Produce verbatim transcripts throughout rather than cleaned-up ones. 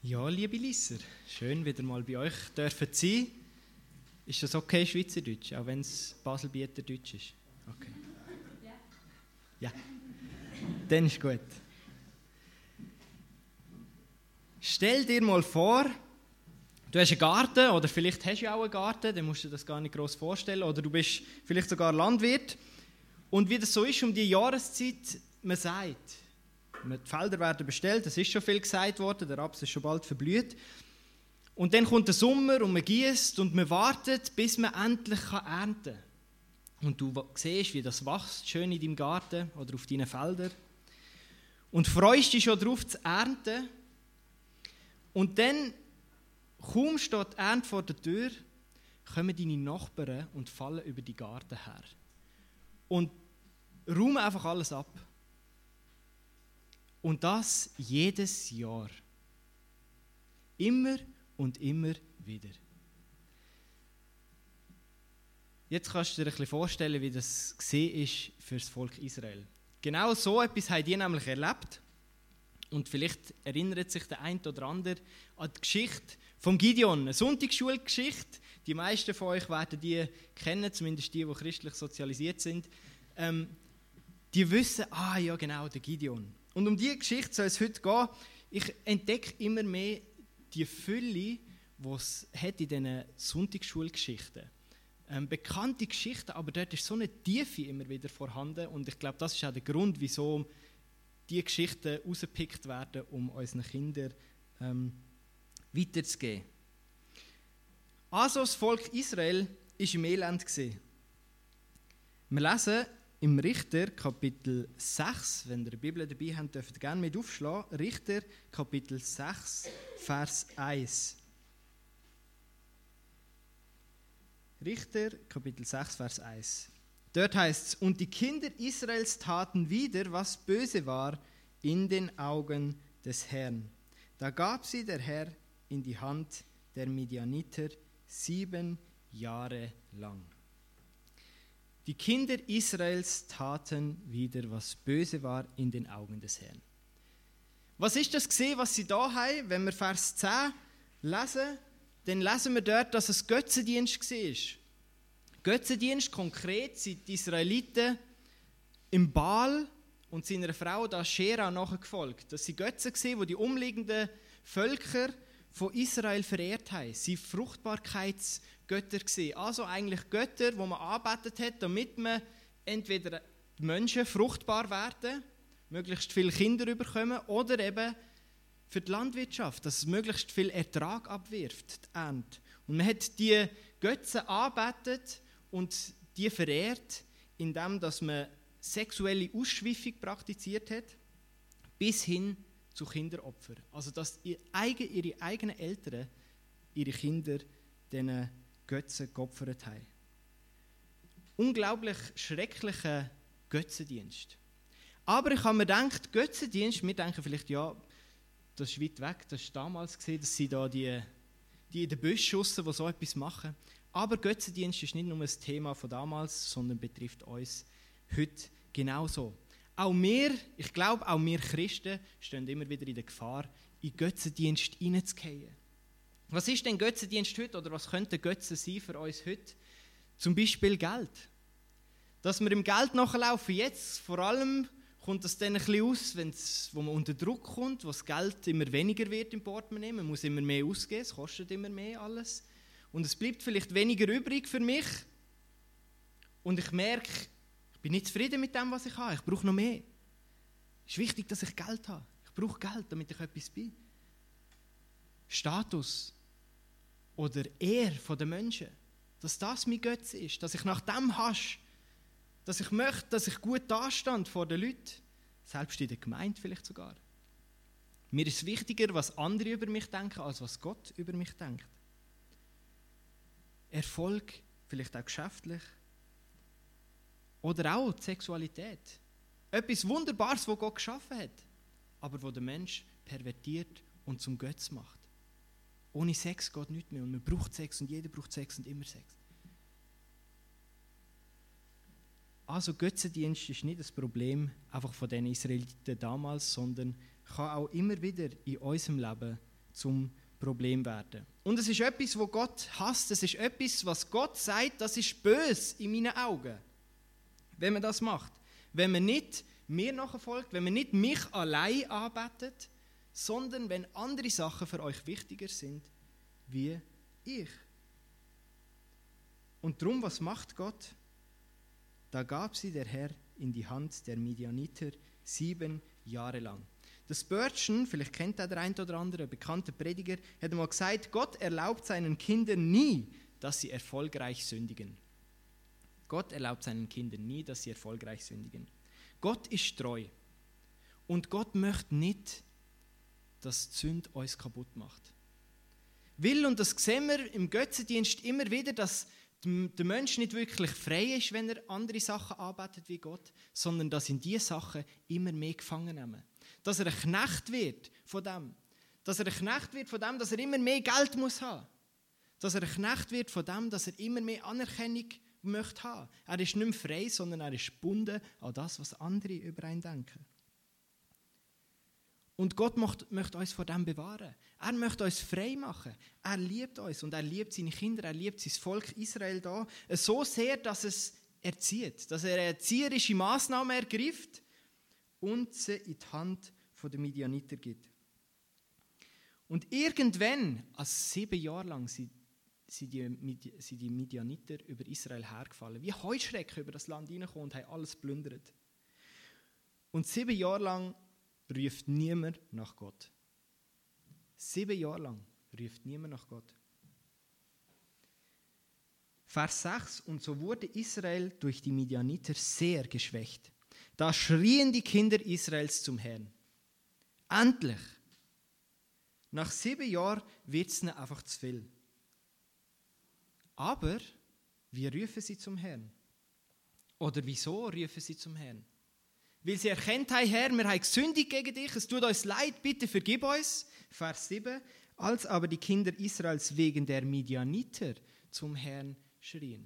Ja, liebe Lisser, schön wieder mal bei euch dürfen sein. Ist das okay, Schweizerdeutsch, auch wenn es Baselbieter Deutsch ist? Okay. Ja, dann ist gut. Stell dir mal vor, du hast einen Garten, oder vielleicht hast du ja auch einen Garten, dann musst du dir das gar nicht gross vorstellen, oder du bist vielleicht sogar Landwirt. Und wie das so ist um die Jahreszeit, man sagt, die Felder werden bestellt, es ist schon viel gesagt worden, der Raps ist schon bald verblüht. Und dann kommt der Sommer und man gießt und man wartet, bis man endlich ernten kann. Und du siehst, wie das wächst, schön in deinem Garten oder auf deinen Feldern. Und freust dich schon darauf zu ernten. Und dann, kaum steht die Ernte vor der Tür, kommen deine Nachbarn und fallen über die Garten her. Und räumen einfach alles ab. Und das jedes Jahr. Immer und immer wieder. Jetzt kannst du dir ein bisschen vorstellen, wie das gesehen ist für das Volk Israel. Genau so etwas haben die nämlich erlebt. Und vielleicht erinnert sich der eine oder andere an die Geschichte von Gideon, eine Sonntagsschulgeschichte. Die meisten von euch werden die kennen, zumindest die, die christlich sozialisiert sind. Ähm, die wissen, ah ja genau, der Gideon. Und um diese Geschichte soll es heute gehen. Ich entdecke immer mehr die Fülle, die es hat in diesen Sonntagsschulgeschichten. Ähm, bekannte Geschichten, aber dort ist so eine Tiefe immer wieder vorhanden. Und ich glaube, das ist auch der Grund, wieso diese Geschichten rausgepickt werden, um unseren Kindern ähm, weiterzugeben. Also das Volk Israel war im Elend. Wir lesen im Richter Kapitel sechs, wenn ihr die Bibel dabei habt, dürft ihr gerne mit aufschlagen. Richter Kapitel sechs, Vers eins. Richter Kapitel sechs, Vers eins. Dort heißt es: Und die Kinder Israels taten wieder, was böse war in den Augen des Herrn. Da gab sie der Herr in die Hand der Midianiter sieben Jahre lang. Die Kinder Israels taten wieder, was böse war in den Augen des Herrn. Was ist das gesehen, was sie da haben? Wenn wir Vers zehn lesen, dann lesen wir dort, dass es Götzendienst war. Götzendienst, konkret sind die Israeliten im Baal und seiner Frau da Schera nachgefolgt. Das sind Götzen gewesen, die die umliegenden Völker von Israel verehrt haben. Sie waren Fruchtbarkeitsgötter gewesen. Also eigentlich Götter, die man angebetet hat, damit man entweder die Menschen fruchtbar werden, möglichst viele Kinder bekommen, oder eben für die Landwirtschaft, dass es möglichst viel Ertrag abwirft, die Ernte. Und man hat die Götzen angebetet und die verehrt, indem dass man sexuelle Ausschweifung praktiziert hat, bis hin zu Kinderopfern. Also dass ihre eigenen Eltern ihre Kinder diesen Götzen geopfert haben. Unglaublich schrecklicher Götzendienst. Aber ich habe mir gedacht, Götzendienst, wir denken vielleicht, ja, das ist weit weg, das war damals, dass sie da die, die in den Busch schussen, die so etwas machen. Aber Götzendienst ist nicht nur ein Thema von damals, sondern betrifft uns heute genauso. Auch wir, ich glaube, auch wir Christen stehen immer wieder in der Gefahr, in Götzendienst hineinzugehen. Was ist denn Götzendienst heute oder was könnte Götzen sein für uns heute? Zum Beispiel Geld. Dass wir im Geld nachlaufen, jetzt vor allem kommt das dann ein bisschen aus, wenn's, wo man unter Druck kommt, wo das Geld immer weniger wird im Portemonnaie, man muss immer mehr ausgeben, es kostet immer mehr alles. Und es bleibt vielleicht weniger übrig für mich. Und ich merke, ich bin nicht zufrieden mit dem, was ich habe. Ich brauche noch mehr. Es ist wichtig, dass ich Geld habe. Ich brauche Geld, damit ich etwas bin. Status oder Ehre der Menschen. Dass das mein Götze ist. Dass ich nach dem hasche. Dass ich möchte, dass ich gut dastehe vor den Leuten. Selbst in der Gemeinde vielleicht sogar. Mir ist wichtiger, was andere über mich denken, als was Gott über mich denkt. Erfolg, vielleicht auch geschäftlich. Oder auch die Sexualität. Etwas Wunderbares, was Gott geschaffen hat, aber wo der Mensch pervertiert und zum Götz macht. Ohne Sex geht nichts mehr und man braucht Sex und jeder braucht Sex und immer Sex. Also Götzendienst ist nicht das Problem einfach von den Israeliten damals, sondern kann auch immer wieder in unserem Leben zum Problem werden. Und es ist etwas, was Gott hasst. Es ist etwas, was Gott sagt, das ist böse in meinen Augen. Wenn man das macht. Wenn man nicht mir nachfolgt, wenn man nicht mich allein anbetet, sondern wenn andere Sachen für euch wichtiger sind, wie ich. Und darum, was macht Gott? Da gab sie der Herr in die Hand der Midianiter sieben Jahre lang. Der Spurgeon, vielleicht kennt er der ein oder andere, ein bekannter Prediger, hat einmal gesagt, Gott erlaubt seinen Kindern nie, dass sie erfolgreich sündigen. Gott erlaubt seinen Kindern nie, dass sie erfolgreich sündigen. Gott ist treu. Und Gott möchte nicht, dass die Sünde uns kaputt macht. Will, und das sehen wir im Götzendienst immer wieder, dass der Mensch nicht wirklich frei ist, wenn er andere Sachen arbeitet wie Gott, sondern dass ihn diese Sachen immer mehr gefangen nehmen. Dass er ein Knecht wird von dem. Dass er ein Knecht wird von dem, dass er immer mehr Geld muss haben. Dass er ein Knecht wird von dem, dass er immer mehr Anerkennung möchte haben. Er ist nicht mehr frei, sondern er ist gebunden an das, was andere über ihn denken. Und Gott möchte, möchte uns vor dem bewahren. Er möchte uns frei machen. Er liebt uns und er liebt seine Kinder, er liebt sein Volk Israel da so sehr, dass es erzieht, dass er erzieherische Massnahmen ergreift und sie in die Hand der Midianiter gibt. Und irgendwann, also sieben Jahre lang, sind sind die, sind die Midianiter über Israel hergefallen, wie Heuschrecken über das Land hineingekommen und haben alles plündert. Und sieben Jahre lang ruft niemand nach Gott. Sieben Jahre lang ruft niemand nach Gott. Vers sechs, und so wurde Israel durch die Midianiter sehr geschwächt. Da schrien die Kinder Israels zum Herrn. Endlich! Nach sieben Jahren wird es ihnen einfach zu viel. Aber wie rufen sie zum Herrn? Oder wieso rufen sie zum Herrn? Weil sie erkennt haben, Herr, wir haben gesündigt gegen dich, es tut uns leid, bitte vergib uns. Vers sieben, als aber die Kinder Israels wegen der Midianiter zum Herrn schrien.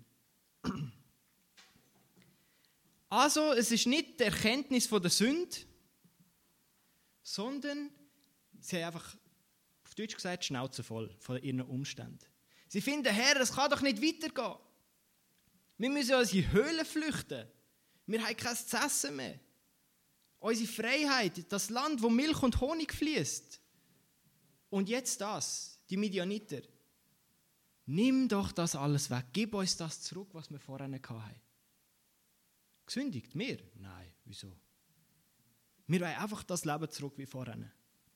Also, es ist nicht die Erkenntnis von der Sünde, sondern sie haben einfach, auf Deutsch gesagt, die Schnauze voll von ihren Umständen. Sie finden, Herr, es kann doch nicht weitergehen. Wir müssen uns in Höhlen flüchten. Wir haben kein zu essen mehr. Unsere Freiheit, das Land, wo Milch und Honig fließt. Und jetzt das, die Midianiter. Nimm doch das alles weg. Gib uns das zurück, was wir vorher hatten. Gesündigt? Wir? Nein, wieso? Wir wollen einfach das Leben zurück wie vorher.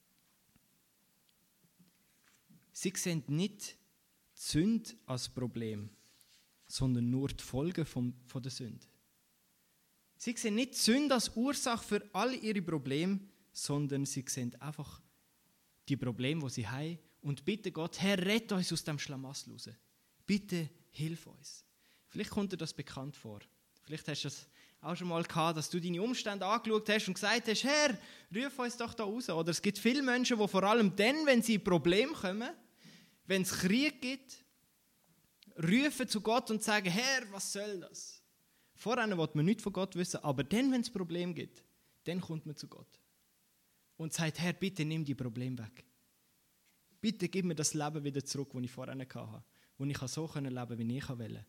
Sie sehen nicht die Sünde als Problem, sondern nur die Folgen vom, von der Sünde. Sie sehen nicht die Sünde als Ursache für all ihre Probleme, sondern sie sehen einfach die Probleme, die sie haben und bitten Gott, Herr, rette uns aus dem Schlamassel raus. Bitte hilf uns. Vielleicht kommt dir das bekannt vor. Vielleicht hast du das auch schon mal gehabt, dass du deine Umstände angeschaut hast und gesagt hast, Herr, ruf uns doch da raus. Oder es gibt viele Menschen, die vor allem dann, wenn sie in Probleme kommen, wenn es Krieg gibt, rufen zu Gott und sagen, Herr, was soll das? Vorher will man nichts von Gott wissen, aber dann, wenn es Probleme gibt, dann kommt man zu Gott. Und sagt, Herr, bitte nimm die Probleme weg. Bitte gib mir das Leben wieder zurück, das ich vorher hatte, wo ich so leben konnte, wie ich wollte.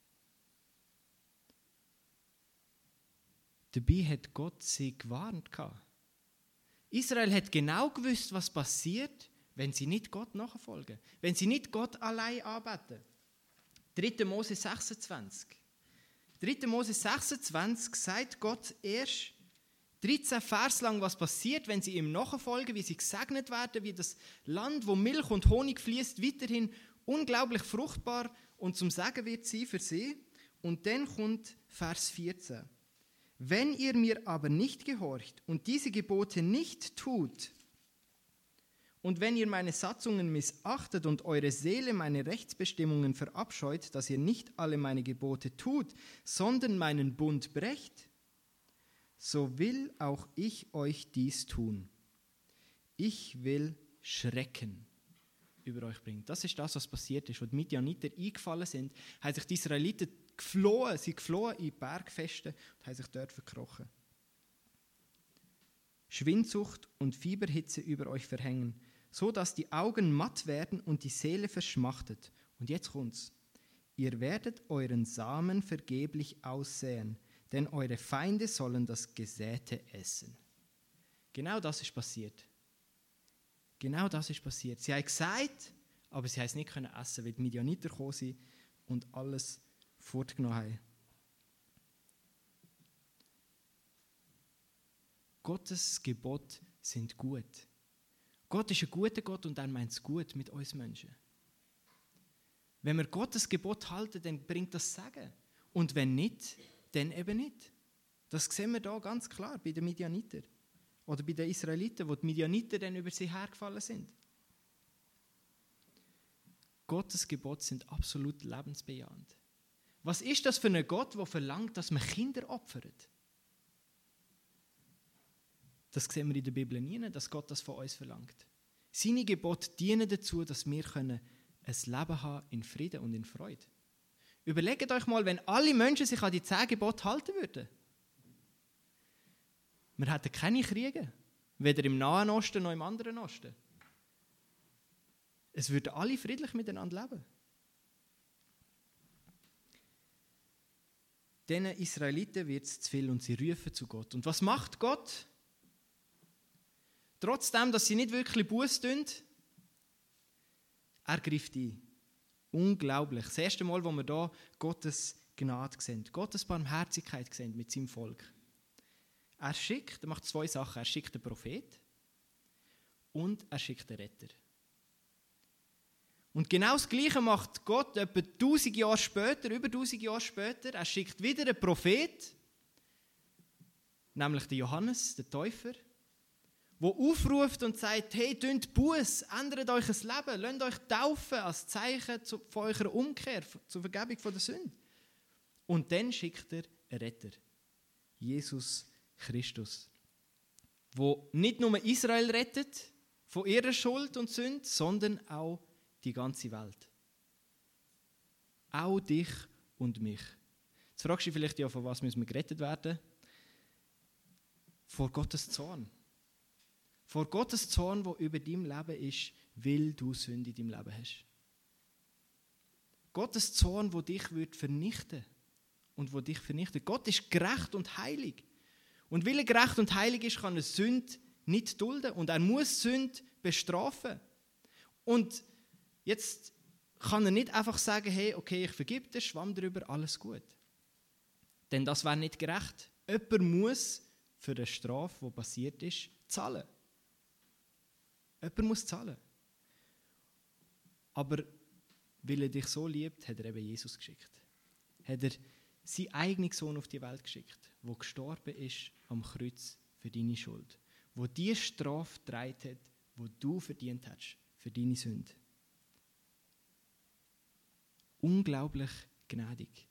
Dabei hat Gott sie gewarnt. Israel hat genau gewusst, was passiert, wenn sie nicht Gott nachfolgen, wenn sie nicht Gott allein anbeten. dritter Mose sechsundzwanzig. dritter Mose sechsundzwanzig sagt Gott erst dreizehn Vers lang, was passiert, wenn sie ihm nachfolgen, wie sie gesegnet werden, wie das Land, wo Milch und Honig fließt, weiterhin unglaublich fruchtbar und zum Segen wird sein für sie. Und dann kommt Vers vierzehn. Wenn ihr mir aber nicht gehorcht und diese Gebote nicht tut, und wenn ihr meine Satzungen missachtet und eure Seele meine Rechtsbestimmungen verabscheut, dass ihr nicht alle meine Gebote tut, sondern meinen Bund brecht, so will auch ich euch dies tun. Ich will Schrecken über euch bringen. Das ist das, was passiert ist. Als die Midianiter eingefallen sind, haben sich die Israeliten geflohen, sie geflohen in die Bergfeste und haben sich dort verkrochen. Schwindsucht und Fieberhitze über euch verhängen, so dass die Augen matt werden und die Seele verschmachtet. Und jetzt kommt's. Ihr werdet euren Samen vergeblich aussäen, denn eure Feinde sollen das Gesäte essen. Genau das ist passiert. Genau das ist passiert. Sie haben gesagt, aber sie haben es nicht können essen, weil die Midianiter gekommen sind und alles fortgenommen haben. Gottes Gebote sind gut. Gott ist ein guter Gott und er meint es gut mit uns Menschen. Wenn wir Gottes Gebot halten, dann bringt das Segen. Und wenn nicht, dann eben nicht. Das sehen wir da ganz klar bei den Midianiter oder bei den Israeliten, wo die Midianiter dann über sie hergefallen sind. Gottes Gebote sind absolut lebensbejahend. Was ist das für ein Gott, der verlangt, dass man Kinder opfert? Das sehen wir in der Bibel nie, dass Gott das von uns verlangt. Seine Gebote dienen dazu, dass wir ein Leben haben in Frieden und in Freude. Überlegt euch mal, wenn alle Menschen sich an die zehn Gebote halten würden. Wir hätten keine Kriege, weder im Nahen Osten noch im anderen Osten. Es würden alle friedlich miteinander leben. Diesen Israeliten wird es zu viel und sie rufen zu Gott. Und was macht Gott? Trotzdem, dass sie nicht wirklich Buße tun, er greift ein. Unglaublich. Das erste Mal, wo wir hier Gottes Gnade sehen, Gottes Barmherzigkeit sehen mit seinem Volk. Er schickt, er macht zwei Sachen. Er schickt einen Prophet und er schickt einen Retter. Und genau das Gleiche macht Gott etwa tausend Jahre später, über tausend Jahre später. Er schickt wieder einen Prophet, nämlich den Johannes, den Täufer, der aufruft und sagt, hey, tut Buße, ändert euch das Leben, lasst euch taufen als Zeichen von eurer Umkehr, zur Vergebung der Sünde. Und dann schickt er einen Retter, Jesus Christus, der nicht nur Israel rettet von ihrer Schuld und Sünde, sondern auch die ganze Welt. Auch dich und mich. Jetzt fragst du dich vielleicht, ja, von was müssen wir gerettet werden? Vor Gottes Zorn. Vor Gottes Zorn, der über dein Leben ist, weil du Sünde in deinem Leben hast. Gottes Zorn, der dich wird vernichten und wo dich vernichtet. Gott ist gerecht und heilig. Und weil er gerecht und heilig ist, kann er Sünde nicht dulden. Und er muss Sünde bestrafen. Und jetzt kann er nicht einfach sagen, hey, okay, ich vergebe dir, schwamm drüber, alles gut. Denn das wäre nicht gerecht. Jemand muss für die Strafe, die passiert ist, zahlen. Jemand muss zahlen. Aber weil er dich so liebt, hat er eben Jesus geschickt. Hat er seinen eigenen Sohn auf die Welt geschickt, der gestorben ist am Kreuz für deine Schuld. Wo die Strafe getragen hat, die du verdient hast für deine Sünde. Unglaublich gnädig.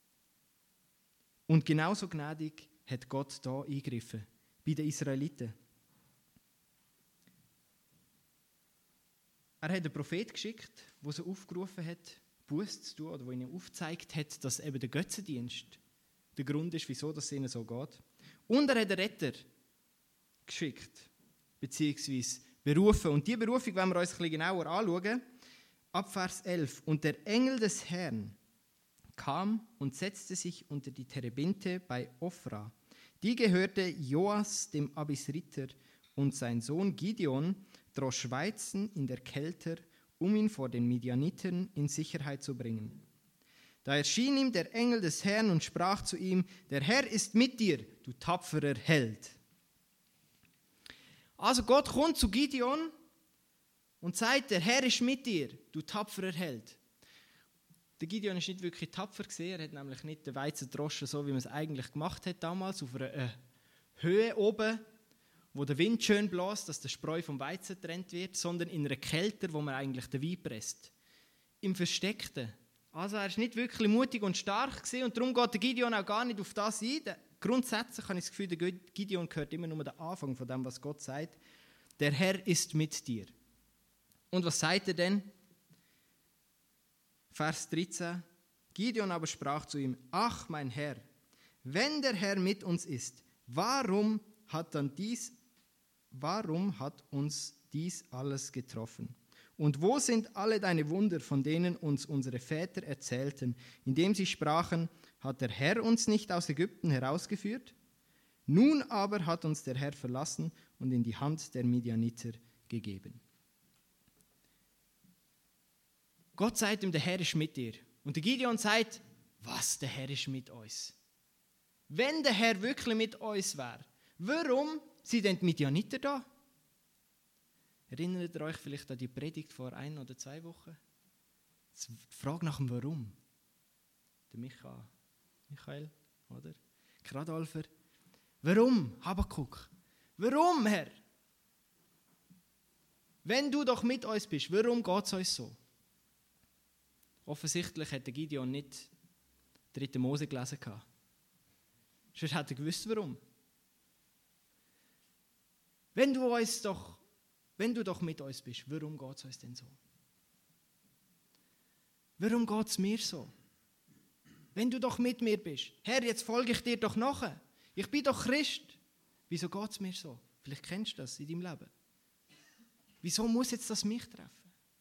Und genauso gnädig hat Gott da eingegriffen, bei den Israeliten. Er hat einen Prophet geschickt, der sie aufgerufen hat, Buße zu tun, oder der ihnen aufgezeigt hat, dass eben der Götzendienst der Grund ist, wieso das ihnen so geht. Und er hat einen Retter geschickt, beziehungsweise berufen. Und diese Berufung wollen wir uns ein bisschen genauer anschauen. Ab Vers elf. Und der Engel des Herrn kam und setzte sich unter die Terebinte bei Ophra. Die gehörte Joas, dem Abisriter, und sein Sohn Gideon drosch Weizen in der Kälte, um ihn vor den Midianitern in Sicherheit zu bringen. Da erschien ihm der Engel des Herrn und sprach zu ihm, der Herr ist mit dir, du tapferer Held. Also Gott kommt zu Gideon und sagt, der Herr ist mit dir, du tapferer Held. Der Gideon ist nicht wirklich tapfer gewesen, er hat nämlich nicht den Weizen gedroschen, so wie man es eigentlich gemacht hat damals, auf einer äh, Höhe oben, wo der Wind schön bläst, dass der Spreu vom Weizen getrennt wird, sondern in einer Kälte, wo man eigentlich den Wein presst. Im Versteckten. Also er war nicht wirklich mutig und stark gewesen, und darum geht der Gideon auch gar nicht auf das ein. Grundsätzlich habe ich das Gefühl, der Gideon hört immer nur den Anfang von dem, was Gott sagt. Der Herr ist mit dir. Und was sagt er denn? Vers dreizehn. Gideon aber sprach zu ihm, ach mein Herr, wenn der Herr mit uns ist, warum hat dann dies, warum hat uns dies alles getroffen? Und wo sind alle deine Wunder, von denen uns unsere Väter erzählten, indem sie sprachen, hat der Herr uns nicht aus Ägypten herausgeführt? Nun aber hat uns der Herr verlassen und in die Hand der Midianiter gegeben. Gott sagt ihm, der Herr ist mit dir. Und der Gideon sagt, was, der Herr ist mit uns? Wenn der Herr wirklich mit uns wäre, warum sind denn die Midianiter da? Erinnert ihr euch vielleicht an die Predigt vor ein oder zwei Wochen? Die Frage nach dem Warum. Der Michael, Michael oder? Kradolfer. Warum, Habakuk? Warum, Herr? Wenn du doch mit uns bist, warum geht es uns so? Offensichtlich hat der Gideon nicht dritte Mose gelesen. Sonst hätte er gewusst, warum. Wenn du, uns doch, wenn du doch mit uns bist, warum geht es uns denn so? Warum geht es mir so? Wenn du doch mit mir bist. Herr, jetzt folge ich dir doch nachher. Ich bin doch Christ. Wieso geht es mir so? Vielleicht kennst du das in deinem Leben. Wieso muss jetzt das mich treffen?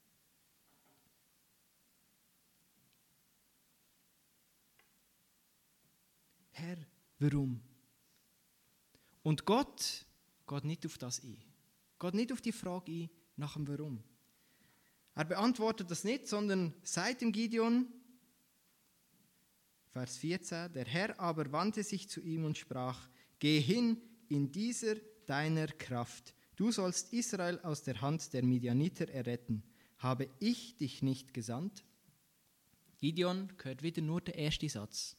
Herr, warum? Und Gott geht nicht auf das ein. Geht nicht auf die Frage ein nach dem Warum. Er beantwortet das nicht, sondern sagt dem Gideon, Vers vierzehn, der Herr aber wandte sich zu ihm und sprach, geh hin in dieser deiner Kraft. Du sollst Israel aus der Hand der Midianiter erretten. Habe ich dich nicht gesandt? Gideon hört wieder nur der erste Satz.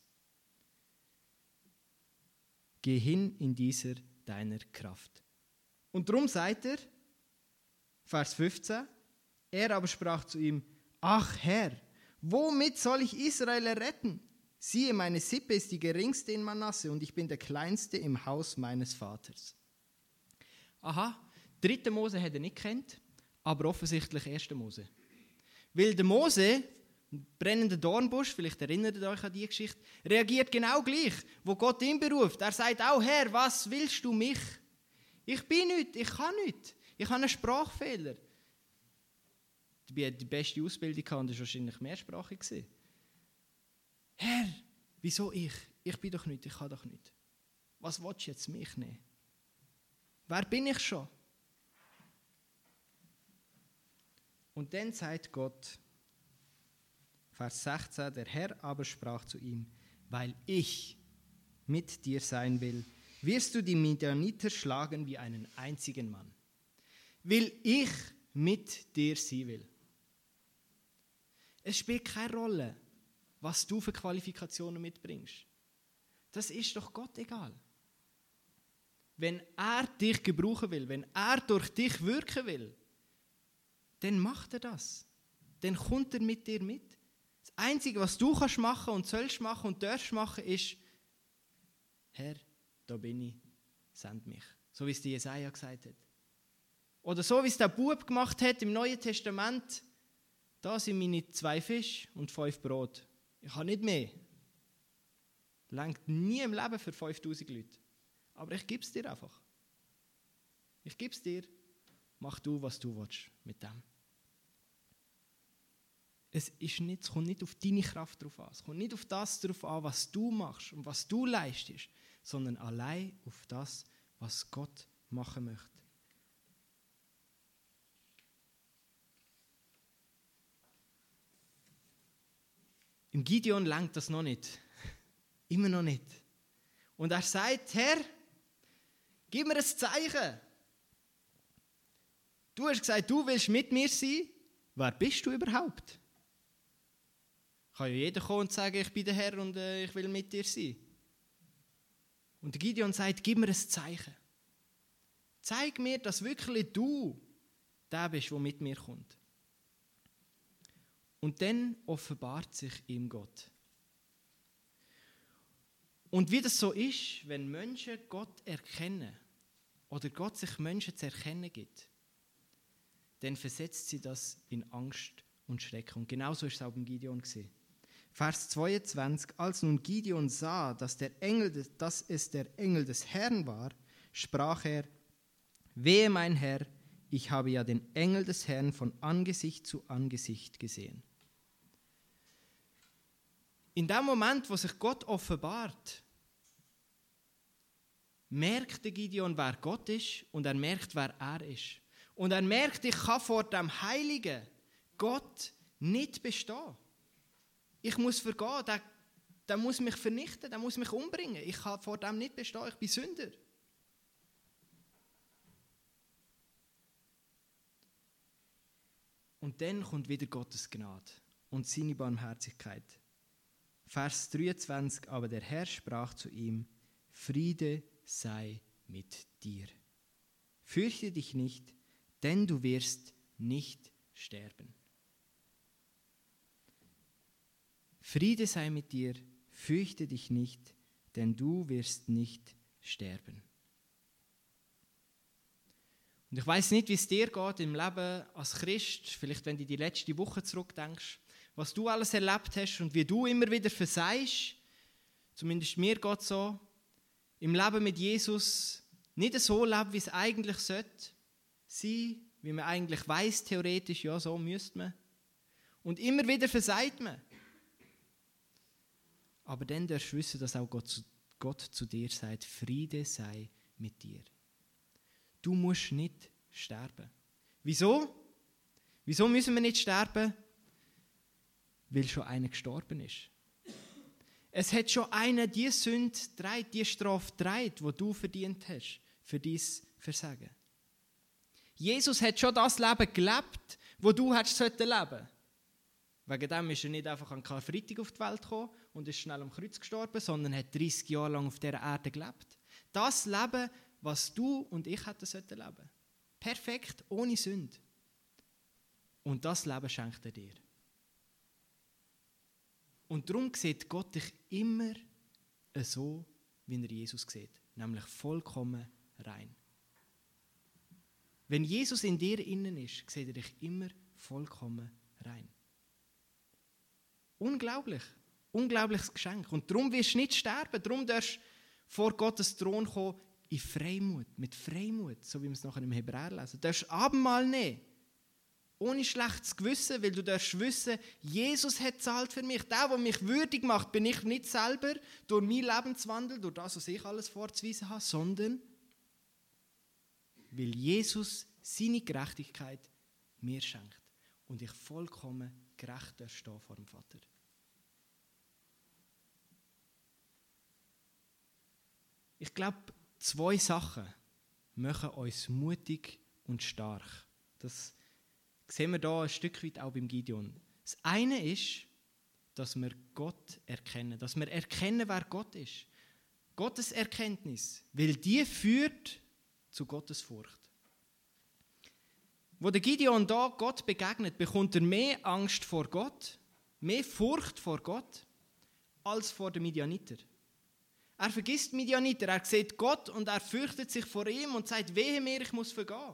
Geh hin in dieser deiner Kraft. Und darum sagt er, Vers fünfzehn, er aber sprach zu ihm, ach Herr, womit soll ich Israel erretten? Siehe, meine Sippe ist die geringste in Manasse und ich bin der Kleinste im Haus meines Vaters. Aha, dritte Mose hat er nicht kennt, aber offensichtlich erste Mose. Weil der Mose, brennender Dornbusch, vielleicht erinnert ihr euch an die Geschichte, reagiert genau gleich, wo Gott ihn beruft. Er sagt auch, Herr, was willst du mich? Ich bin nichts, ich kann nichts. Ich habe einen Sprachfehler. Ich hatte die beste Ausbildung und war wahrscheinlich mehrsprachig. Herr, wieso ich? Ich bin doch nicht, ich kann doch nicht. Was willst du jetzt mich nehmen? Wer bin ich schon? Und dann sagt Gott, Vers sechzehn, der Herr aber sprach zu ihm, weil ich mit dir sein will, wirst du die Midianiter schlagen wie einen einzigen Mann. Will ich mit dir sein will. Es spielt keine Rolle, was du für Qualifikationen mitbringst. Das ist doch Gott egal. Wenn er dich gebrauchen will, wenn er durch dich wirken will, dann macht er das. Dann kommt er mit dir mit. Das Einzige, was du kannst machen und sollst machen und darfst machen, ist, Herr, da bin ich, send mich. So wie es die Jesaja gesagt hat. Oder so wie es der Bub gemacht hat im Neuen Testament, da sind meine zwei Fische und fünf Brot. Ich habe nicht mehr. Langt nie im Leben für fünftausend Leute. Aber ich gebe es dir einfach. Ich gebe es dir. Mach du, was du willst mit dem. Es, ist nicht, es kommt nicht auf deine Kraft drauf an. Es kommt nicht auf das drauf an, was du machst und was du leistest, sondern allein auf das, was Gott machen möchte. Im Gideon langt das noch nicht. Immer noch nicht. Und er sagt, Herr, gib mir ein Zeichen. Du hast gesagt, du willst mit mir sein. Wer bist du überhaupt? Kann ja jeder kommen und sagen, ich bin der Herr und äh, ich will mit dir sein. Und der Gideon sagt, gib mir ein Zeichen. Zeig mir, dass wirklich du der bist, der mit mir kommt. Und dann offenbart sich ihm Gott. Und wie das so ist, wenn Menschen Gott erkennen oder Gott sich Menschen zu erkennen gibt, dann versetzt sie das in Angst und Schrecken. Und genauso ist es auch beim Gideon gesehen. Vers zweiundzwanzig, als nun Gideon sah, dass, der Engel, dass es der Engel des Herrn war, sprach er, wehe mein Herr, Ich habe ja den Engel des Herrn von Angesicht zu Angesicht gesehen. In dem Moment, wo sich Gott offenbart, merkt der Gideon, wer Gott ist, und er merkt, wer er ist. Und er merkt, ich kann vor dem heiligen Gott nicht bestehen. Ich muss vergehen, der, der muss mich vernichten, der muss mich umbringen. Ich kann vor dem nicht bestehen, ich bin Sünder. Und dann kommt wieder Gottes Gnade und seine Barmherzigkeit. Vers dreiundzwanzig, aber der Herr sprach zu ihm, Friede sei mit dir. Fürchte dich nicht, denn du wirst nicht sterben. Friede sei mit dir, fürchte dich nicht, denn du wirst nicht sterben. Und ich weiss nicht, wie es dir geht im Leben als Christ, vielleicht wenn du die letzte Woche zurückdenkst, was du alles erlebt hast und wie du immer wieder versagst, zumindest mir geht es so, im Leben mit Jesus nicht so lebt, wie es eigentlich sollte sein, wie man eigentlich weiss, theoretisch, ja, so müsste man. Und immer wieder versagt man. Aber dann darfst du wissen, dass auch Gott zu, Gott zu dir sagt, Friede sei mit dir. Du musst nicht sterben. Wieso? Wieso müssen wir nicht sterben? Weil schon einer gestorben ist. Es hat schon einer die Sünde getragen, die Strafe getragen, die du verdient hast, für dein Versagen. Jesus hat schon das Leben gelebt, das du hättest leben sollen. Wegen dem ist er nicht einfach an Karfreitag auf die Welt gekommen und ist schnell am Kreuz gestorben, sondern hat dreißig Jahre lang auf dieser Erde gelebt. Das Leben, was du und ich hätten sollten leben. Perfekt, ohne Sünde. Und das Leben schenkt er dir. Und darum sieht Gott dich immer so, wie er Jesus sieht. Nämlich vollkommen rein. Wenn Jesus in dir innen ist, sieht er dich immer vollkommen rein. Unglaublich. Unglaubliches Geschenk. Und darum wirst du nicht sterben. Darum darfst du vor Gottes Thron kommen in Freimut. Mit Freimut, so wie wir es nachher im Hebräer lesen. Du darfst Abendmahl nehmen. Ohne schlechtes Gewissen, weil du darfst wissen, Jesus hat zahlt für mich. Der, der mich würdig macht, bin ich nicht selber durch meinen Lebenswandel, durch das, was ich alles vorzuweisen habe, sondern weil Jesus seine Gerechtigkeit mir schenkt und ich vollkommen gerecht stehe vor dem Vater. Ich glaube, zwei Sachen machen uns mutig und stark. Das sehen wir hier ein Stück weit auch beim Gideon. Das eine ist, dass wir Gott erkennen, dass wir erkennen, wer Gott ist. Gottes Erkenntnis, weil die führt zu Gottes Furcht. Wo der Gideon da Gott begegnet, bekommt er mehr Angst vor Gott, mehr Furcht vor Gott, als vor den Midianiter. Er vergisst Midianiter, er sieht Gott und er fürchtet sich vor ihm und sagt, wehe mir, ich muss vergehen.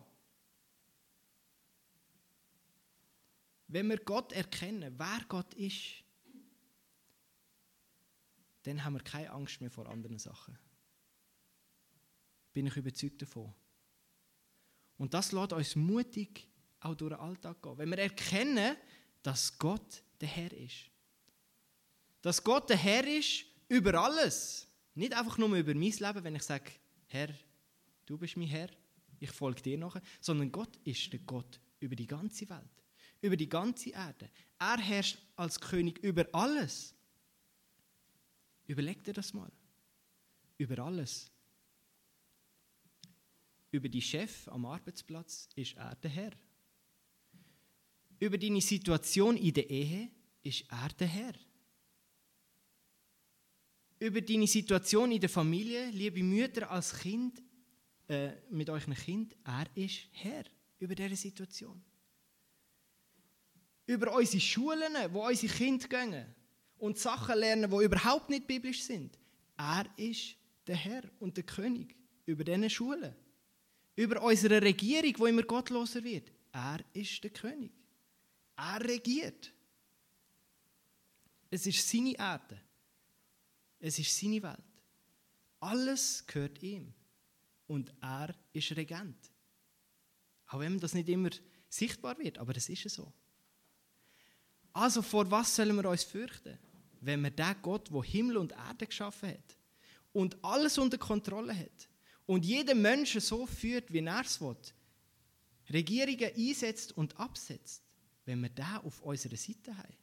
Wenn wir Gott erkennen, wer Gott ist, dann haben wir keine Angst mehr vor anderen Sachen. Bin ich überzeugt davon. Und das lässt uns mutig auch durch den Alltag gehen. Wenn wir erkennen, dass Gott der Herr ist. Dass Gott der Herr ist über alles. Nicht einfach nur über mein Leben, wenn ich sage, Herr, du bist mein Herr, ich folge dir nachher. Sondern Gott ist der Gott über die ganze Welt. Über die ganze Erde. Er herrscht als König über alles. Überleg dir das mal. Über alles. Über die Chef am Arbeitsplatz ist er der Herr. Über deine Situation in der Ehe ist er der Herr. Über deine Situation in der Familie, liebe Mütter als Kind, äh, mit euch ein Kind, er ist Herr über diese Situation. Über unsere Schulen, wo unsere Kinder gehen und Sachen lernen, die überhaupt nicht biblisch sind. Er ist der Herr und der König über diese Schulen. Über unsere Regierung, die immer gottloser wird. Er ist der König. Er regiert. Es ist seine Erde. Es ist seine Welt. Alles gehört ihm. Und er ist Regent. Auch wenn das nicht immer sichtbar wird, aber das ist so. Also vor was sollen wir uns fürchten, wenn wir den Gott, der Himmel und Erde geschaffen hat und alles unter Kontrolle hat und jeden Menschen so führt, wie er es will, Regierungen einsetzt und absetzt, wenn wir den auf unserer Seite haben?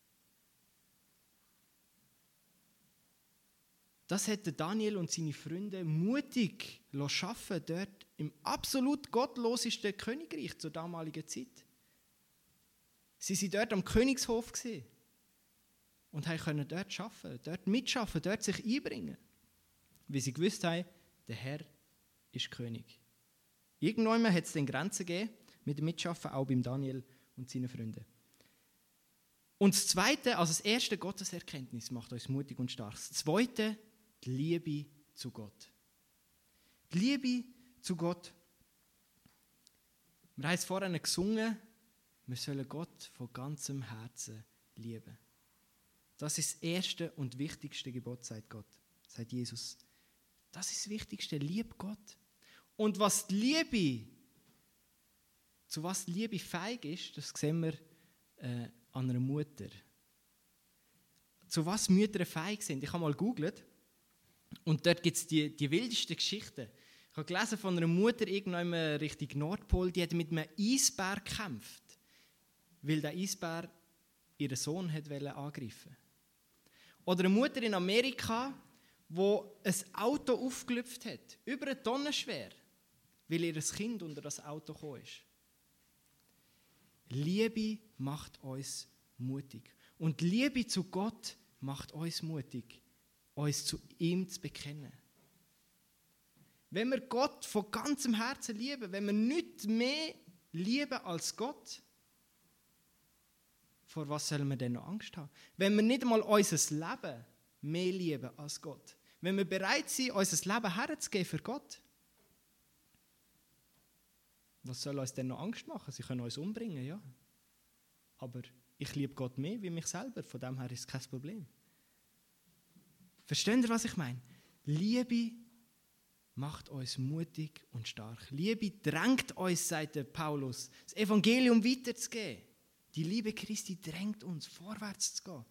Das hätte Daniel und seine Freunde mutig schaffen dort im absolut gottlosesten Königreich zur damaligen Zeit. Sie waren dort am Königshof und konnten dort arbeiten, dort mitschaffen, dort sich einbringen. Weil sie gewusst haben, der Herr ist König. Irgendwann hat es dann Grenzen gegeben mit dem Mitschaffen, auch beim Daniel und seinen Freunden. Und das Zweite, also das erste, Gotteserkenntnis macht uns mutig und stark. Das Zweite, die Liebe zu Gott. Die Liebe zu Gott. Wir haben es vorhin gesungen, wir sollen Gott von ganzem Herzen lieben. Das ist das erste und wichtigste Gebot, sagt Gott, sagt Jesus. Das ist das Wichtigste, lieb Gott. Und was die Liebe, zu was die Liebe fähig ist, das sehen wir äh, an einer Mutter. Zu was Mütter fähig sind. Ich habe mal gegoogelt und dort gibt es die, die wildesten Geschichten. Ich habe gelesen von einer Mutter irgendwann Richtung Nordpol, die hat mit einem Eisbär gekämpft, weil der Eisbär ihren Sohn hat angreifen wollte. Oder eine Mutter in Amerika, die ein Auto aufgelüpft hat, über eine Tonne schwer, weil ihr Kind unter das Auto gekommen ist. Liebe macht uns mutig. Und Liebe zu Gott macht uns mutig, uns zu ihm zu bekennen. Wenn wir Gott von ganzem Herzen lieben, wenn wir nichts mehr lieben als Gott, vor was sollen wir denn noch Angst haben? Wenn wir nicht einmal unser Leben mehr lieben als Gott, wenn wir bereit sind, unser Leben herzugeben für Gott, was soll uns denn noch Angst machen? Sie können uns umbringen, ja. Aber ich liebe Gott mehr wie mich selber, von dem her ist es kein Problem. Versteht ihr, was ich meine? Liebe macht uns mutig und stark. Liebe drängt uns, sagt Paulus, das Evangelium weiterzugeben. Die Liebe Christi drängt uns, vorwärts zu gehen.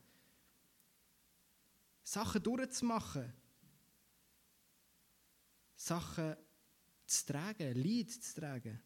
Sachen durchzumachen. Sachen zu tragen, Leid zu tragen.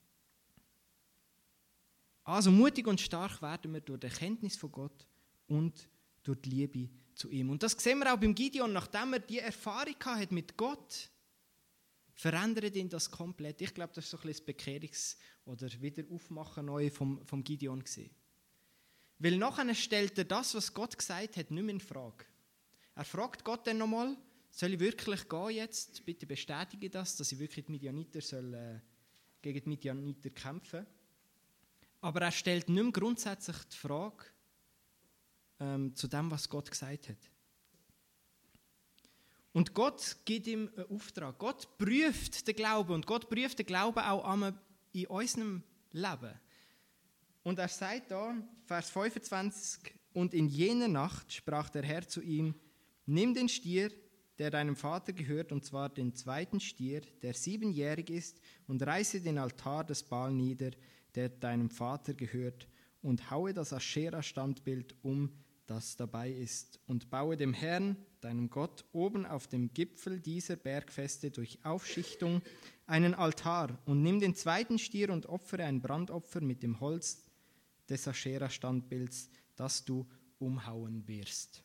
Also mutig und stark werden wir durch die Erkenntnis von Gott und durch die Liebe zu ihm. Und das sehen wir auch beim Gideon, nachdem er die Erfahrung hat mit Gott, verändert ihn das komplett. Ich glaube, das ist so ein bisschen das Bekehrungs- oder Wiederaufmachen neu vom, vom Gideon gewesen. Weil nachher stellt er das, was Gott gesagt hat, nicht mehr in Frage. Er fragt Gott dann nochmal, soll ich wirklich gehen jetzt? Bitte bestätige das, dass ich wirklich die Midianiter soll, äh, gegen die Midianiter kämpfen. Aber er stellt nicht mehr grundsätzlich die Frage ähm, zu dem, was Gott gesagt hat. Und Gott gibt ihm einen Auftrag. Gott prüft den Glauben und Gott prüft den Glauben auch in unserem Leben. Und er sagt da, Vers fünfundzwanzig, und in jener Nacht sprach der Herr zu ihm, nimm den Stier, der deinem Vater gehört, und zwar den zweiten Stier, der siebenjährig ist, und reiße den Altar des Baal nieder, der deinem Vater gehört, und haue das Aschera-Standbild um, das dabei ist, und baue dem Herrn, deinem Gott, oben auf dem Gipfel dieser Bergfeste durch Aufschichtung einen Altar, und nimm den zweiten Stier und opfere ein Brandopfer mit dem Holz des Aschera-Standbilds, das du umhauen wirst.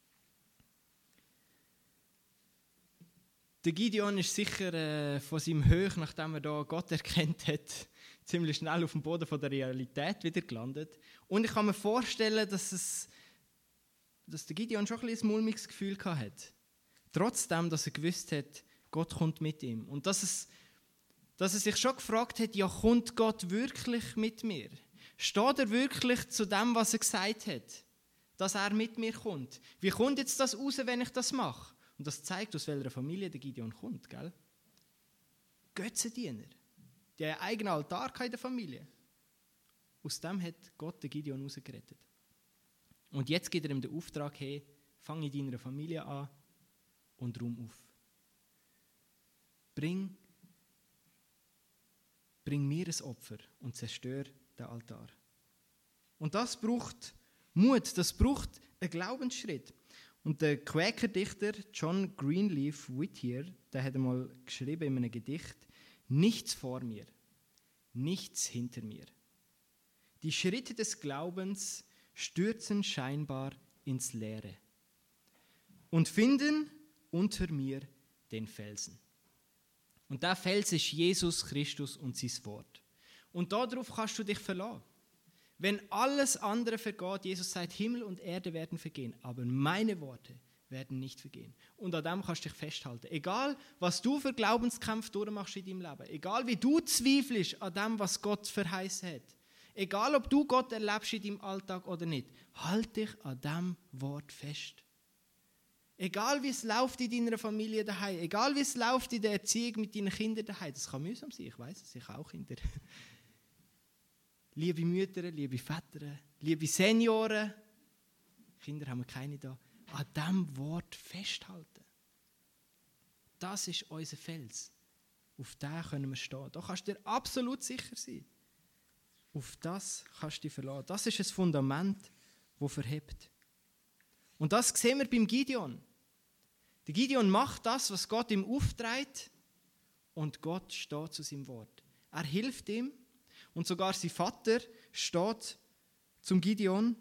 Der Gideon ist sicher äh, von seinem Höch, nachdem er da Gott erkannt hat, ziemlich schnell auf dem Boden von der Realität wieder gelandet. Und ich kann mir vorstellen, dass, es, dass der Gideon schon ein, ein mulmiges Gefühl hatte. Trotzdem, dass er gewusst hat, Gott kommt mit ihm. Und dass, es, dass er sich schon gefragt hat, ja, kommt Gott wirklich mit mir? Steht er wirklich zu dem, was er gesagt hat? Dass er mit mir kommt? Wie kommt jetzt das raus, wenn ich das mache? Und das zeigt, aus welcher Familie der Gideon kommt, gell? Götzendiener. Die haben einen eigenen Altar in der Familie. Aus dem hat Gott den Gideon rausgerettet. Und jetzt gibt er ihm den Auftrag, hey, fang in deiner Familie an und räum auf. Bring bring mir ein Opfer und zerstöre den Altar. Und das braucht Mut, das braucht einen Glaubensschritt. Und der Quäkerdichter John Greenleaf Whittier, der hat einmal geschrieben in einem Gedicht: Nichts vor mir, nichts hinter mir. Die Schritte des Glaubens stürzen scheinbar ins Leere und finden unter mir den Felsen. Und der Fels ist Jesus Christus und sein Wort. Und darauf kannst du dich verlassen. Wenn alles andere vergeht, Jesus sagt, Himmel und Erde werden vergehen, aber meine Worte werden nicht vergehen. Und an dem kannst du dich festhalten. Egal, was du für Glaubenskämpfe durchmachst in deinem Leben, egal wie du zweifelst an dem, was Gott verheißen hat, egal ob du Gott erlebst in deinem Alltag oder nicht, halt dich an diesem Wort fest. Egal wie es läuft in deiner Familie daheim, egal wie es läuft in der Erziehung mit deinen Kindern daheim, das kann mühsam sein, ich weiss es, ich habe auch Kinder. Liebe Mütter, liebe Väter, liebe Senioren, Kinder haben wir keine da, an diesem Wort festhalten. Das ist unser Fels. Auf den können wir stehen. Da kannst du dir absolut sicher sein. Auf das kannst du dich verlassen. Das ist ein Fundament, das verhebt. Und das sehen wir beim Gideon. Der Gideon macht das, was Gott ihm aufträgt, und Gott steht zu seinem Wort. Er hilft ihm. Und sogar sein Vater steht zum Gideon.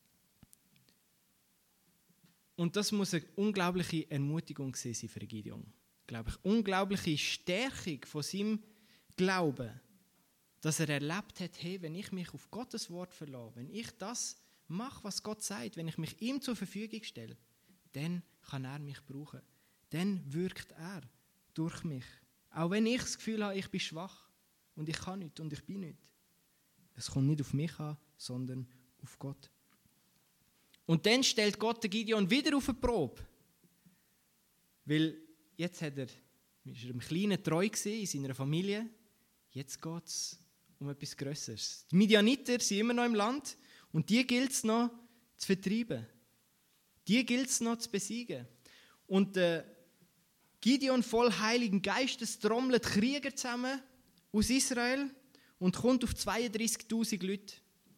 Und das muss eine unglaubliche Ermutigung sein für Gideon. Glaube ich, unglaubliche Stärkung von seinem Glauben, dass er erlebt hat, hey, wenn ich mich auf Gottes Wort verlasse, wenn ich das mache, was Gott sagt, wenn ich mich ihm zur Verfügung stelle, dann kann er mich brauchen. Dann wirkt er durch mich. Auch wenn ich das Gefühl habe, ich bin schwach. Und ich kann nicht und ich bin nicht. Es kommt nicht auf mich an, sondern auf Gott. Und dann stellt Gott den Gideon wieder auf eine Probe. Weil jetzt hat er, ist er einem Kleinen treu gewesen, in seiner Familie. Jetzt geht es um etwas Grösseres. Die Midianiter sind immer noch im Land und die gilt es noch zu vertreiben. Die gilt es noch zu besiegen. Und der Gideon voll Heiligen Geistes trommelt Krieger zusammen aus Israel und kommt auf zweiunddreißigtausend Leute.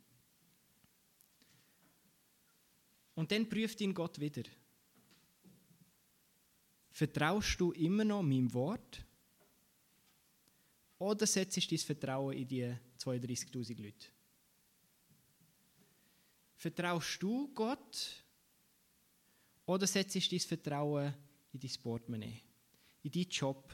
Und dann prüft ihn Gott wieder. Vertraust du immer noch meinem Wort? Oder setzt du dein Vertrauen in die zweiunddreißigtausend Leute? Vertraust du Gott? Oder setzt du dein Vertrauen in dein Portemonnaie, in deinen Job,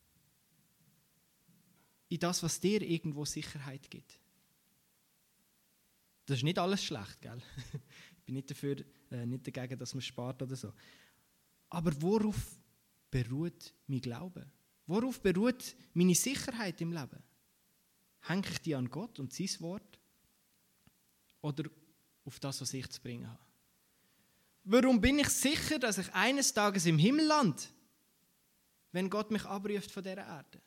in das, was dir irgendwo Sicherheit gibt? Das ist nicht alles schlecht, gell? Ich bin nicht dafür, äh, nicht dagegen, dass man spart oder so. Aber worauf beruht mein Glaube? Worauf beruht meine Sicherheit im Leben? Hänge ich die an Gott und sein Wort? Oder auf das, was ich zu bringen habe? Warum bin ich sicher, dass ich eines Tages im Himmel lande, wenn Gott mich abruft von dieser Erde?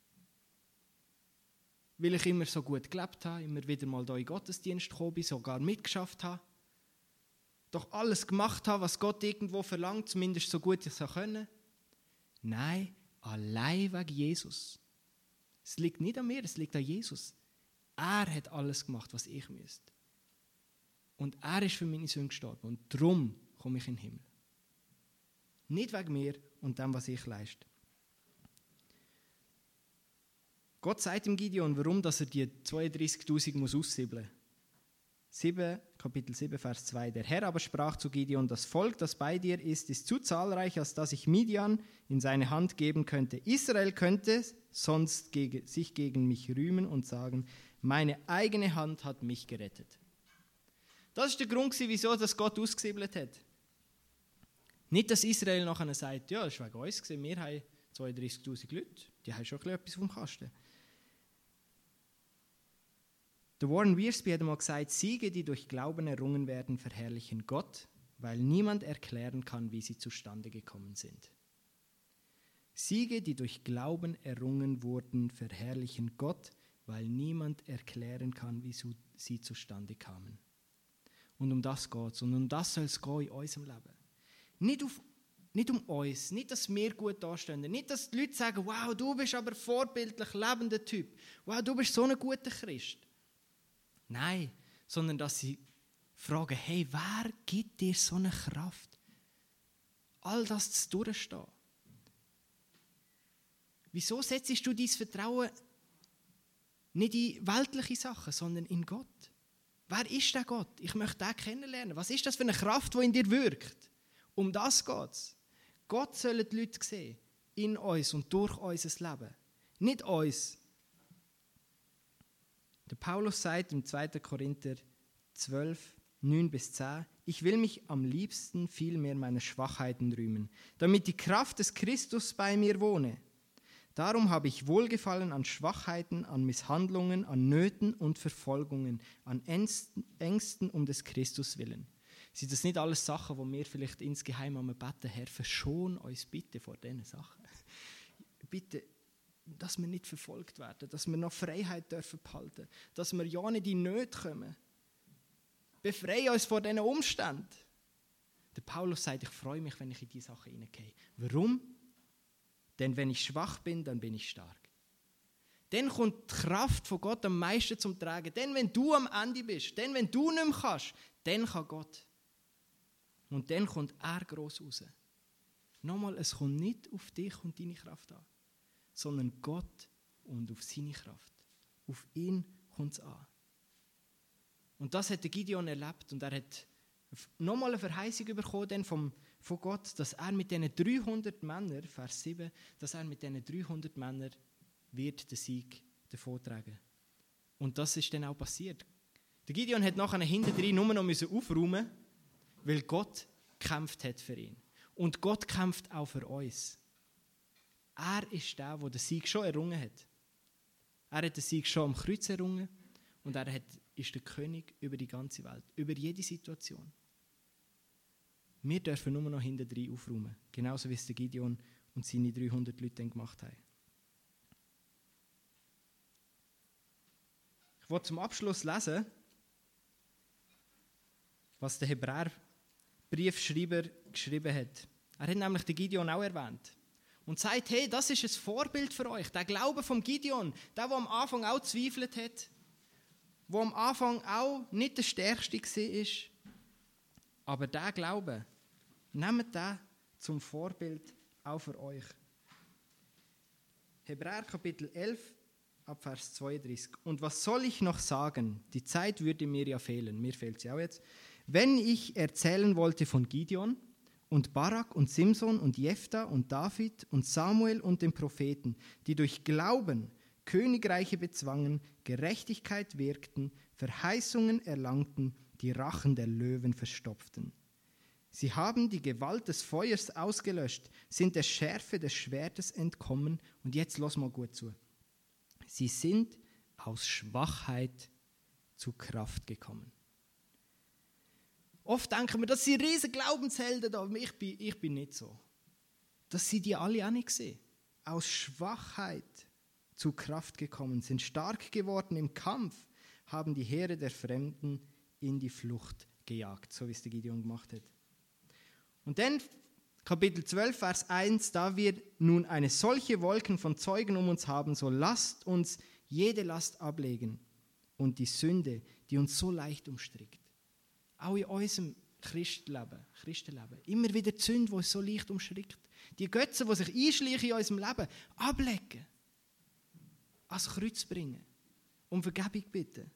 Weil ich immer so gut gelebt habe, immer wieder mal hier in den Gottesdienst gekommen bin, sogar mitgeschafft habe, doch alles gemacht habe, was Gott irgendwo verlangt, zumindest so gut ich es können. Nein, allein wegen Jesus. Es liegt nicht an mir, es liegt an Jesus. Er hat alles gemacht, was ich müsste. Und er ist für meine Sünden gestorben und darum komme ich in den Himmel. Nicht wegen mir und dem, was ich leiste. Gott sagt dem Gideon, warum dass er die zweiunddreißigtausend muss aussiebeln muss. sieben, Kapitel sieben, Vers zwei. Der Herr aber sprach zu Gideon: Das Volk, das bei dir ist, ist zu zahlreich, als dass ich Midian in seine Hand geben könnte. Israel könnte sonst gegen, sich gegen mich rühmen und sagen: Meine eigene Hand hat mich gerettet. Das ist der Grund, wieso das Gott ausgesiebelt hat. Nicht, dass Israel nachher sagt: Ja, das war wegen uns, wir haben zweiunddreißigtausend Leute, die haben schon etwas vom Kasten. Der Warren Wiersbe hat einmal gesagt, Siege, die durch Glauben errungen werden, verherrlichen Gott, weil niemand erklären kann, wie sie zustande gekommen sind. Siege, die durch Glauben errungen wurden, verherrlichen Gott, weil niemand erklären kann, wie sie zustande kamen. Und um das geht es. Und um das soll es gehen in unserem Leben. Nicht, auf, Nicht um uns, nicht, dass wir gut dastehen, nicht, dass die Leute sagen, wow, du bist aber ein vorbildlich lebender Typ, wow, du bist so ein guter Christ. Nein, sondern dass sie fragen, hey, wer gibt dir so eine Kraft, all das zu durchstehen? Wieso setzt du dein Vertrauen nicht in weltliche Sachen, sondern in Gott? Wer ist der Gott? Ich möchte den kennenlernen. Was ist das für eine Kraft, die in dir wirkt? Um das geht es. Gott soll die Leute sehen, in uns und durch unser Leben. Nicht uns. Der Paulus sagt im zweiten Korinther zwölf, neun bis zehn, ich will mich am liebsten vielmehr meiner Schwachheiten rühmen, damit die Kraft des Christus bei mir wohne. Darum habe ich Wohlgefallen an Schwachheiten, an Misshandlungen, an Nöten und Verfolgungen, an Ängsten, Ängsten um des Christus willen. Sind das nicht alles Sachen, wo wir vielleicht insgeheim am beten, Herr, verschon uns bitte vor diesen Sachen. Bitte, dass wir nicht verfolgt werden, dass wir noch Freiheit dürfen behalten, dass wir ja nicht in Nöte kommen. Befreie uns vor diesen Umständen. Der Paulus sagt, ich freue mich, wenn ich in diese Sachen hineingehe. Warum? Denn wenn ich schwach bin, dann bin ich stark. Dann kommt die Kraft von Gott am meisten zum Tragen. Denn wenn du am Ende bist, denn wenn du nicht mehr kannst, dann kann Gott. Und dann kommt er gross raus. Nochmal, es kommt nicht auf dich und deine Kraft an, sondern Gott und auf seine Kraft. Auf ihn kommt es an. Und das hat der Gideon erlebt und er hat nochmal eine Verheißung bekommen vom, von Gott, dass er mit diesen dreihundert Männern, Vers sieben, dass er mit diesen dreihundert Männern wird den Sieg davontragen. Und das ist dann auch passiert. Der Gideon hat nachher hintendrein nur noch aufräumen müssen, weil Gott gekämpft hat für ihn. Und Gott kämpft auch für uns. Er ist der, der den Sieg schon errungen hat. Er hat den Sieg schon am Kreuz errungen und er hat, ist der König über die ganze Welt, über jede Situation. Wir dürfen nur noch hintendrein aufräumen, genauso wie es der Gideon und seine dreihundert Leute dann gemacht haben. Ich will zum Abschluss lesen, was der Hebräer-Briefschreiber geschrieben hat. Er hat nämlich den Gideon auch erwähnt. Und sagt, hey, das ist ein Vorbild für euch. Der Glaube vom Gideon, der, der am Anfang auch gezweifelt hat, der am Anfang auch nicht der Stärkste war, aber der Glaube, nehmt den zum Vorbild auch für euch. Hebräer Kapitel elf, ab Vers zweiunddreißig. Und was soll ich noch sagen? Die Zeit würde mir ja fehlen. Mir fehlt sie auch jetzt. Wenn ich erzählen wollte von Gideon und Barak und Simson und Jephthah und David und Samuel und den Propheten, die durch Glauben Königreiche bezwangen, Gerechtigkeit wirkten, Verheißungen erlangten, die Rachen der Löwen verstopften. Sie haben die Gewalt des Feuers ausgelöscht, sind der Schärfe des Schwertes entkommen. Und jetzt los mal gut zu. Sie sind aus Schwachheit zu Kraft gekommen. Oft denken wir, das sind riesige Glaubenshelden, aber ich bin, ich bin nicht so. Das sind die alle auch nicht gesehen. Aus Schwachheit zu Kraft gekommen, sind stark geworden im Kampf, haben die Heere der Fremden in die Flucht gejagt, so wie es der Gideon gemacht hat. Und dann Kapitel zwölf, Vers eins, da wir nun eine solche Wolken von Zeugen um uns haben, so lasst uns jede Last ablegen und die Sünde, die uns so leicht umstrickt. Auch in unserem Christenleben, Christenleben. Immer wieder die Sünde, die uns so leicht umstrickt. Die Götze, die sich einschleichen in unserem Leben, ablegen. Ans Kreuz bringen. Um Vergebung bitten.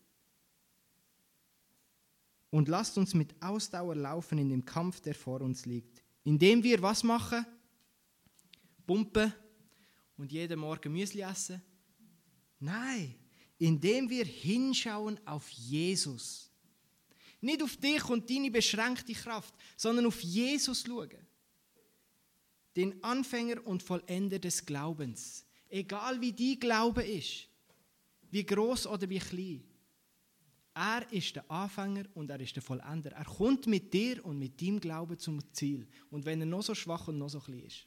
Und lasst uns mit Ausdauer laufen in dem Kampf, der vor uns liegt. Indem wir was machen? Pumpen und jeden Morgen Müsli essen? Nein, indem wir hinschauen auf Jesus. Nicht auf dich und deine beschränkte Kraft, sondern auf Jesus schauen. Den Anfänger und Vollender des Glaubens. Egal wie dein Glaube ist, wie groß oder wie klein. Er ist der Anfänger und er ist der Vollender. Er kommt mit dir und mit deinem Glauben zum Ziel. Und wenn er noch so schwach und noch so klein ist.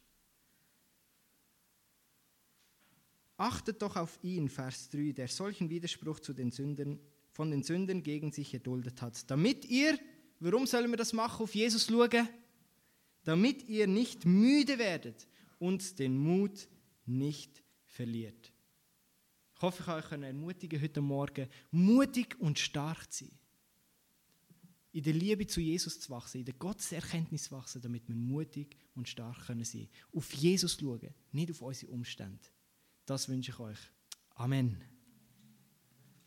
Achtet doch auf ihn, Vers drei, der solchen Widerspruch zu den Sündern, von den Sündern gegen sich erduldet hat. Damit ihr, warum sollen wir das machen, auf Jesus schauen? damit ihr nicht müde werdet und den Mut nicht verliert. Ich hoffe, ich kann euch ermutigen, heute Morgen mutig und stark zu sein. In der Liebe zu Jesus zu wachsen, in der Gotteserkenntnis zu wachsen, damit wir mutig und stark sein können. Auf Jesus schauen, nicht auf unsere Umstände. Das wünsche ich euch. Amen.